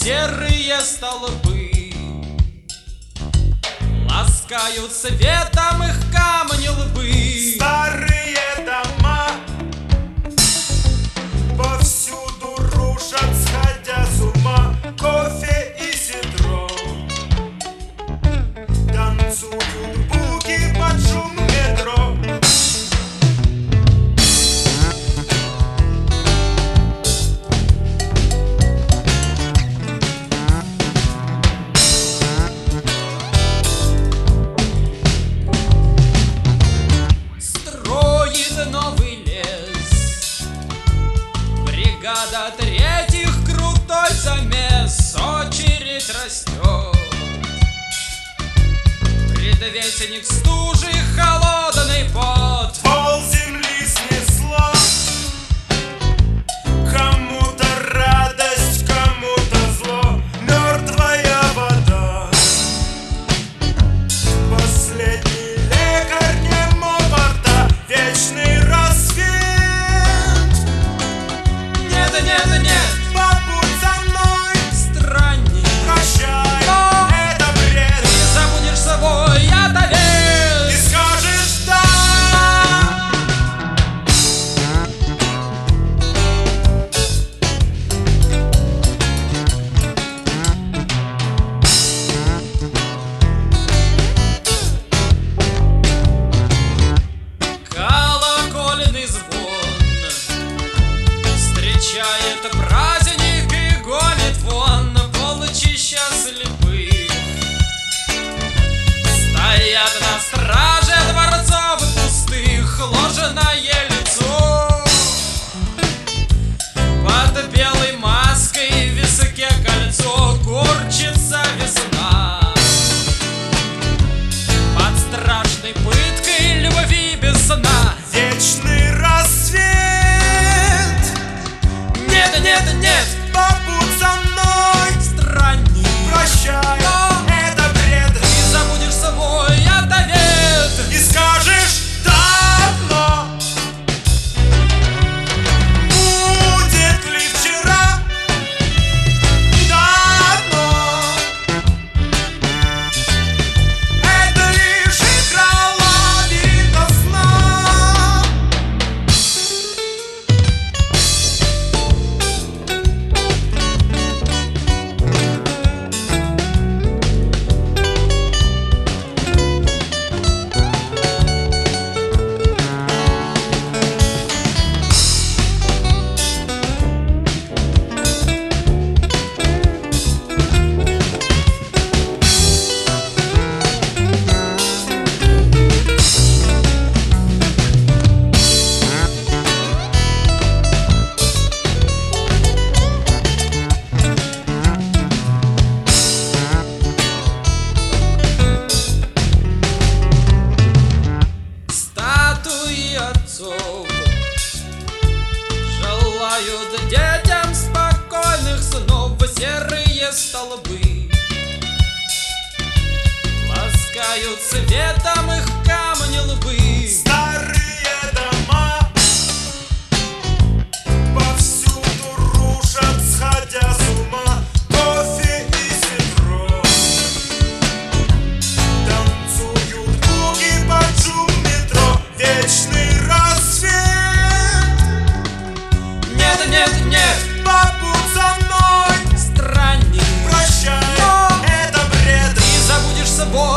серые столбы. Ласкают светом их камни лбы. Старые дома повсюду рушат, сходя с ума. Кофе и ситро танцуют буги под шум метро. Новый лес, бригада третьих, крутой замес, очередь растет. Предвестник стужи, холодный пот. Пол земли снесло, кому-то радость, кому-то зло. Мертвая вода, последний лекарь немопорта. Вечный рассвет. Нет, нет, нет, Побудь со мной, странник, прощай, но это бред. ты забудешь собой ответ. И скажешь да. Колокольный звон встречает праздник и гонит вон полчища слепых. Стоят на страже дворцов пустых, ложное лицо. Под белой маской в виске кольцо, корчится весна. Под страшной пыткой любви без сна. Вечный рассвет. Нет, нет, нет, Побудь со мной, странник, прощай, но это бред. ты забудешь собой ответ. И скажешь да, но будет ли вчера? Да, но это лишь игра лавина сна. Статуи отцов желают детям спокойных снов. Серые столбы ласкают светом их камни лбы. Старые дома повсюду рушат, сходя с ума. Кофе и ситро танцуют буги под шум метро. Вечный рассвет. Нет, нет, нет, Побудь со мной, странник, прощай, но это бред. ты забудешь собой